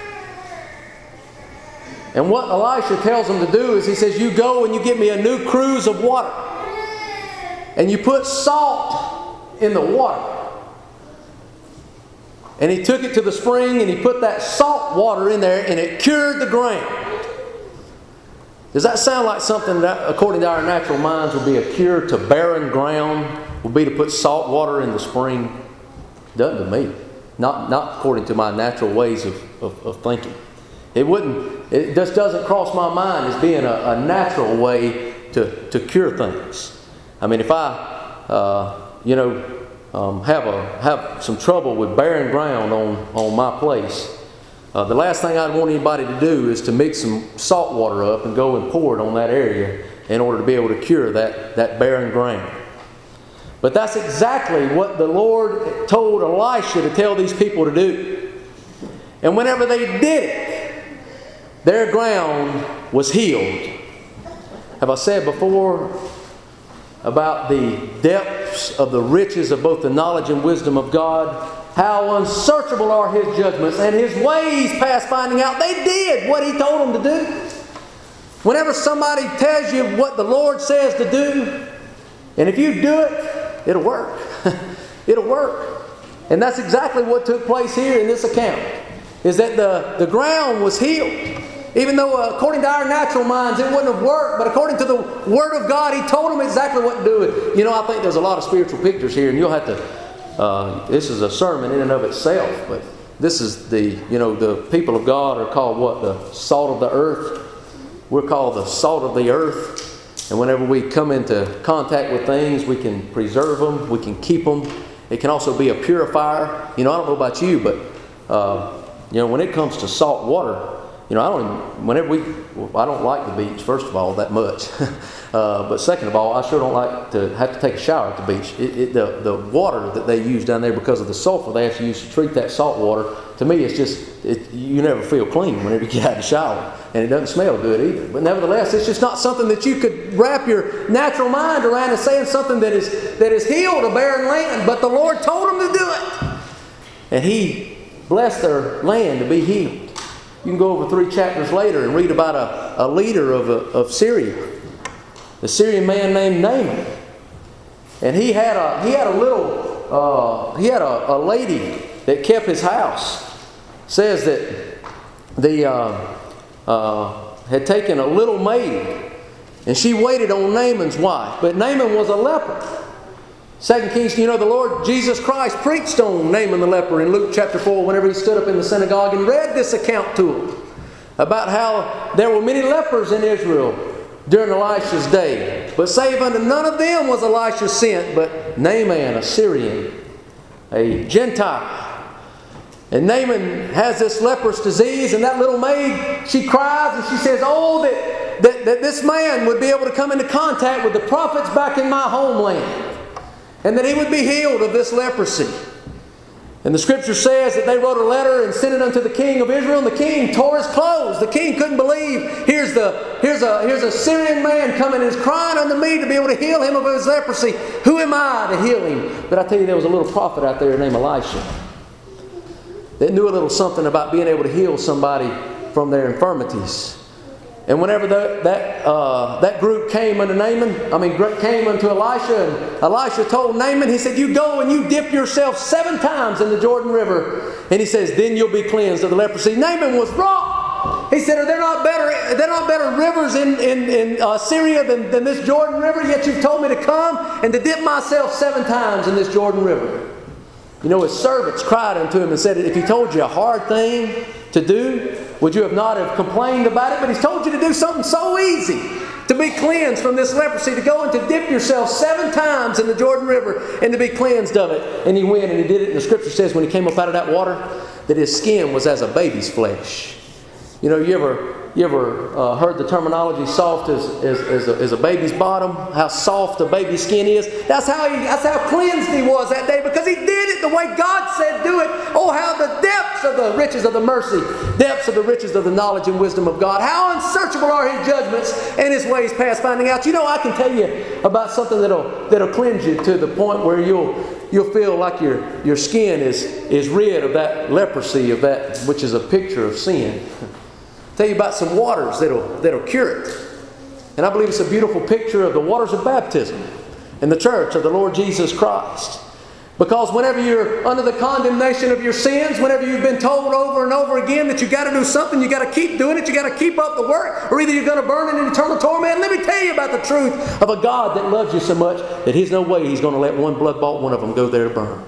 And what Elisha tells them to do is he says, you go and you get me a new cruse of water. And you put salt in the water. And he took it to the spring and he put that salt water in there and it cured the ground. Does that sound like something that, according to our natural minds, would be a cure to barren ground? Would be to put salt water in the spring? Doesn't to me. Not not according to my natural ways of, of, of thinking. It wouldn't. It just doesn't cross my mind as being a, a natural way to, to cure things. I mean, if I, uh, you know, um, have a have some trouble with barren ground on on my place. Uh, the last thing I'd want anybody to do is to mix some salt water up and go and pour it on that area in order to be able to cure that, that barren ground. But that's exactly what the Lord told Elisha to tell these people to do. And whenever they did it, their ground was healed. Have I said before about the depths of the riches of both the knowledge and wisdom of God? How unsearchable are His judgments, and His ways past finding out. They did what He told them to do. Whenever somebody tells you what the Lord says to do, and if you do it, it'll work. It'll work. And that's exactly what took place here in this account, is that the, the ground was healed. Even though uh, according to our natural minds it wouldn't have worked, but according to the Word of God, He told them exactly what to do. You know, I think there's a lot of spiritual pictures here, and you'll have to Uh, this is a sermon in and of itself, but this is the, you know, the people of God are called what? The salt of the earth. We're called the salt of the earth. And whenever we come into contact with things, we can preserve them, we can keep them. It can also be a purifier. You know, I don't know about you, but, uh, you know, when it comes to salt water, you know, I don't even, whenever we, well, I don't like the beach, first of all, that much. uh, but second of all, I sure don't like to have to take a shower at the beach. It, it, the, the water that they use down there, because of the sulfur they have to use to treat that salt water, to me it's just, it, you never feel clean whenever you get out of the shower. And it doesn't smell good either. But nevertheless, it's just not something that you could wrap your natural mind around as saying something that is, that is healed a barren land. But the Lord told them to do it. And He blessed their land to be healed. You can go over three chapters later and read about a, a leader of, of Syria. The Syrian man named Naaman. And he had a, he had a little, uh, he had a, a lady that kept his house. It says that the... Uh, Uh, had taken a little maid, and she waited on Naaman's wife. But Naaman was a leper. Second Kings, you know, the Lord Jesus Christ preached on Naaman the leper in Luke chapter four whenever He stood up in the synagogue and read this account to him about how there were many lepers in Israel during Elisha's day. But save unto none of them was Elisha sent, but Naaman, a Syrian, a Gentile. And Naaman has this leprous disease, and that little maid, she cries and she says, oh, that, that, that this man would be able to come into contact with the prophets back in my homeland, and that he would be healed of this leprosy. And the Scripture says that they wrote a letter and sent it unto the king of Israel, and the king tore his clothes. The king couldn't believe, here's, the, here's, a, here's a Syrian man coming and is crying unto me to be able to heal him of his leprosy. Who am I to heal him? But I tell you, there was a little prophet out there named Elisha that knew a little something about being able to heal somebody from their infirmities. And whenever the, that uh, that group came unto Naaman, I mean came unto Elisha, and Elisha told Naaman, he said, you go and you dip yourself seven times in the Jordan River. And he says, then you'll be cleansed of the leprosy. Naaman was wrong. He said, are there not better, are there not better rivers in, in, in uh, Syria than, than this Jordan River? Yet you've told me to come and to dip myself seven times in this Jordan River. You know, his servants cried unto him and said, if He told you a hard thing to do, would you have not have complained about it? But He's told you to do something so easy, to be cleansed from this leprosy, to go and to dip yourself seven times in the Jordan River and to be cleansed of it. And he went and he did it. And the Scripture says when he came up out of that water, that his skin was as a baby's flesh. You know, you ever... You ever uh, heard the terminology soft as, as, as, a, as a baby's bottom? How soft a baby's skin is? That's how, he, that's how cleansed he was that day, because he did it the way God said do it. Oh, how the depths of the riches of the mercy, depths of the riches of the knowledge and wisdom of God. How unsearchable are His judgments and His ways past finding out. You know, I can tell you about something that'll, that'll cleanse you to the point where you'll, you'll feel like your, your skin is, is rid of that leprosy, of that which is a picture of sin. Tell you about some waters that'll, that'll cure it. And I believe it's a beautiful picture of the waters of baptism in the church of the Lord Jesus Christ. Because whenever you're under the condemnation of your sins, whenever you've been told over and over again that you've got to do something, you've got to keep doing it, you've got to keep up the work, or either you're going to burn in eternal torment. Let me tell you about the truth of a God that loves you so much that He's no way He's going to let one blood-bought one of them go there to burn.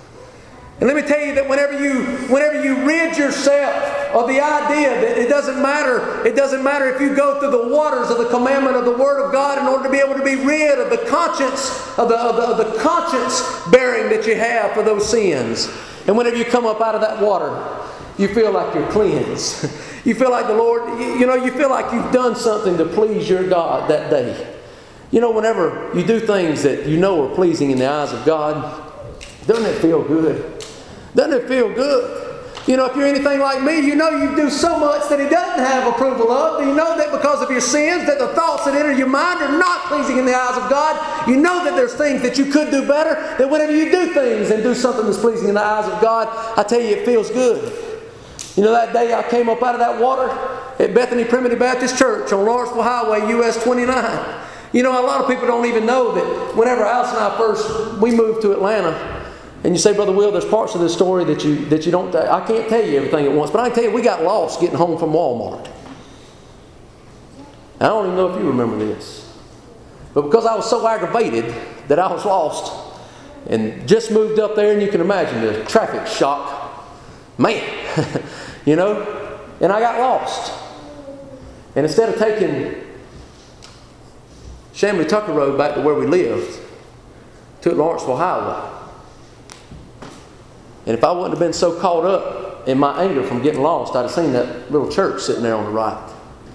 And let me tell you that whenever you, whenever you rid yourself of the idea that it doesn't matter, it doesn't matter if you go through the waters of the commandment of the Word of God in order to be able to be rid of the conscience, of the, of the, of the conscience bearing that you have for those sins. And whenever you come up out of that water, you feel like you're cleansed. You feel like the Lord, you, you know, you feel like you've done something to please your God that day. You know, whenever you do things that you know are pleasing in the eyes of God, doesn't it feel good? Doesn't it feel good? You know, if you're anything like me, you know you do so much that He doesn't have approval of. You know that because of your sins, that the thoughts that enter your mind are not pleasing in the eyes of God. You know that there's things that you could do better. That whenever you do things and do something that's pleasing in the eyes of God, I tell you, it feels good. You know, that day I came up out of that water at Bethany Primitive Baptist Church on Lawrenceville Highway, U S twenty-nine. You know, a lot of people don't even know that whenever Alice and I first, we moved to Atlanta. And you say, Brother Will, there's parts of this story that you that you don't... I can't tell you everything at once, but I can tell you we got lost getting home from Walmart. I don't even know if you remember this. But because I was so aggravated that I was lost and just moved up there, and you can imagine the traffic shock. Man, you know, and I got lost. And instead of taking Shamley Tucker Road back to where we lived took Lawrenceville Highway. And if I wouldn't have been so caught up in my anger from getting lost, I'd have seen that little church sitting there on the right.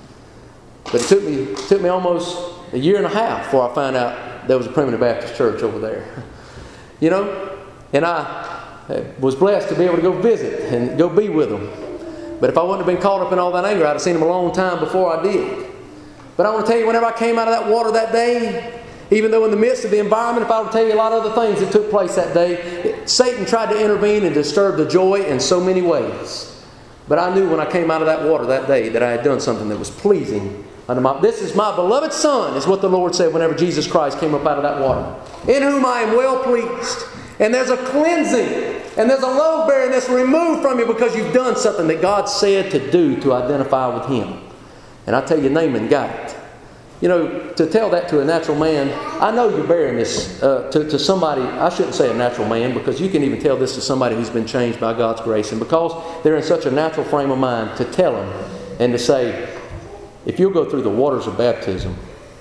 But it took me, it took me almost a year and a half before I found out there was a Primitive Baptist church over there. You know? And I was blessed to be able to go visit and go be with them. But if I wouldn't have been caught up in all that anger, I'd have seen them a long time before I did. But I want to tell you, whenever I came out of that water that day, even though in the midst of the environment, if I were to tell you a lot of other things that took place that day, Satan tried to intervene and disturb the joy in so many ways. But I knew when I came out of that water that day that I had done something that was pleasing unto my... This is my beloved Son, is what the Lord said whenever Jesus Christ came up out of that water. In whom I am well pleased. And there's a cleansing, and there's a load bearing that's removed from you because you've done something that God said to do to identify with Him. And I tell you, Naaman got it. You know, to tell that to a natural man, I know you're bearing this uh, to, to somebody, I shouldn't say a natural man, because you can even tell this to somebody who's been changed by God's grace. And because they're in such a natural frame of mind, to tell them and to say, if you'll go through the waters of baptism,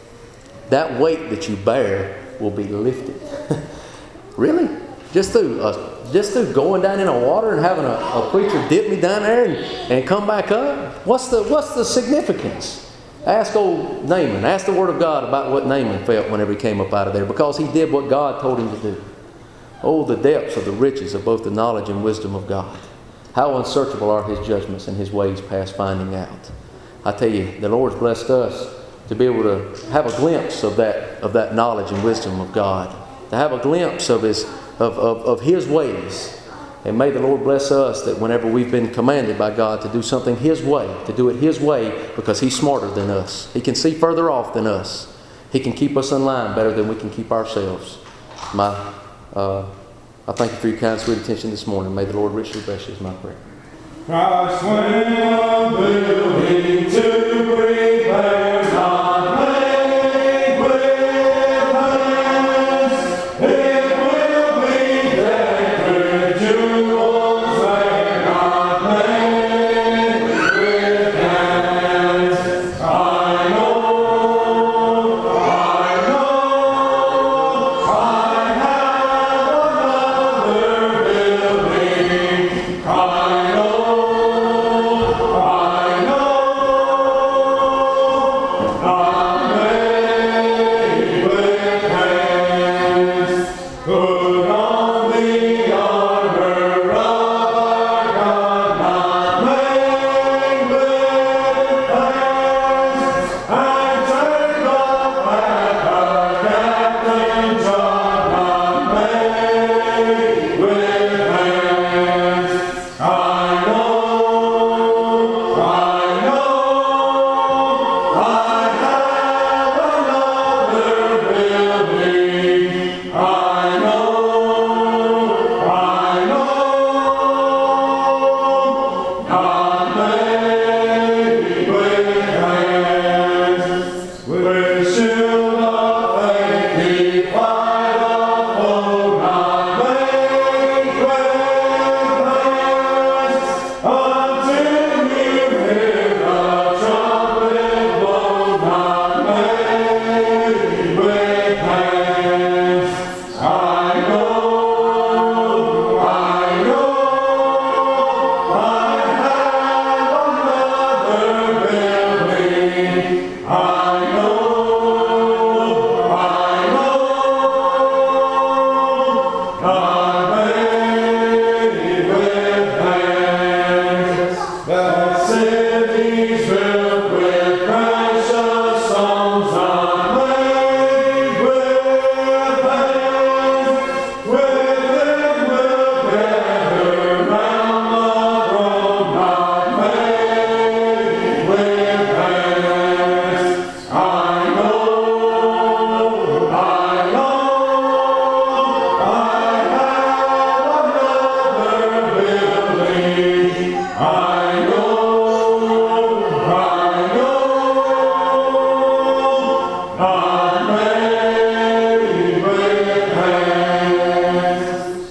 that weight that you bear will be lifted. Really? Just through uh, just through going down in the water and having a, a preacher dip me down there and, and come back up? What's the what's the significance? Ask old Naaman. Ask the Word of God about what Naaman felt whenever he came up out of there, because he did what God told him to do. Oh, the depths of the riches of both the knowledge and wisdom of God. How unsearchable are His judgments and His ways past finding out. I tell you, the Lord's blessed us to be able to have a glimpse of that of that knowledge and wisdom of God. To have a glimpse of His of, of, of His ways. And may the Lord bless us that whenever we've been commanded by God to do something His way, to do it His way, because He's smarter than us. He can see further off than us. He can keep us in line better than we can keep ourselves. My, uh, I thank you for your kind, sweet attention this morning. May the Lord richly bless you is my prayer. Christ went building to bring